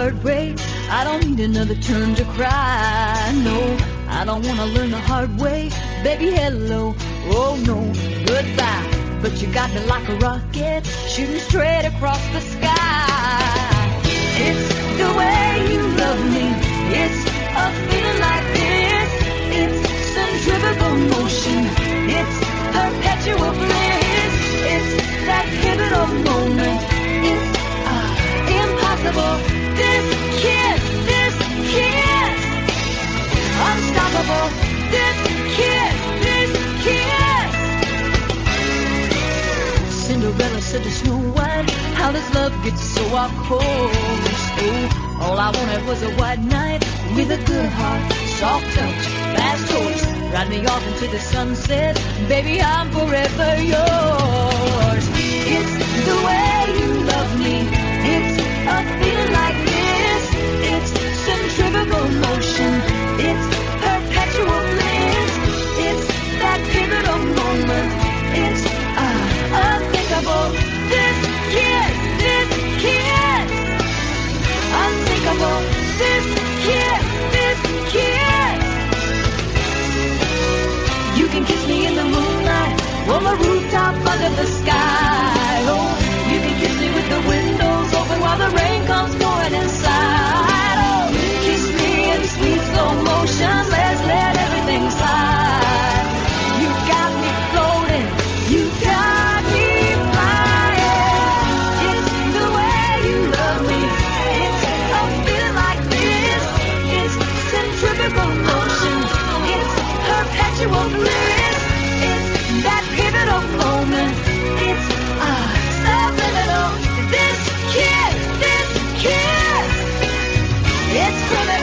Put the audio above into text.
heartbreak. I don't need another turn to cry. No, I don't wanna learn the hard way. Baby, hello, oh no, goodbye. But you got me like a rocket, shooting straight across the sky. It's the way you love me. It's a feeling like this. It's centrifugal motion. It's perpetual bliss. It's that pivotal moment. It's impossible. This kiss, unstoppable. This kiss. Cinderella said to Snow White, how does love get so off course? Oh, all I wanted was a white knight with a good heart, soft touch, fast horse, ride me off into the sunset. Baby, I'm forever yours. It's the way you love me. It's a feeling like this. It's centrifugal motion. It's perpetual bliss. It's that pivotal moment. It's unthinkable. This kiss, unthinkable. This kiss. You can kiss me in the moonlight, on the rooftop under the sky. Oh, you can kiss me with the windows open while the rain comes pouring inside. Oh, kiss me in sweet slow motion. Let's let everything slide. You got me floating. You got me flying. It's the way you love me. It's a feeling like this. It's centrifugal motion. It's perpetual bliss. It's that pivotal moment. It's subliminal. This kiss. It's criminal.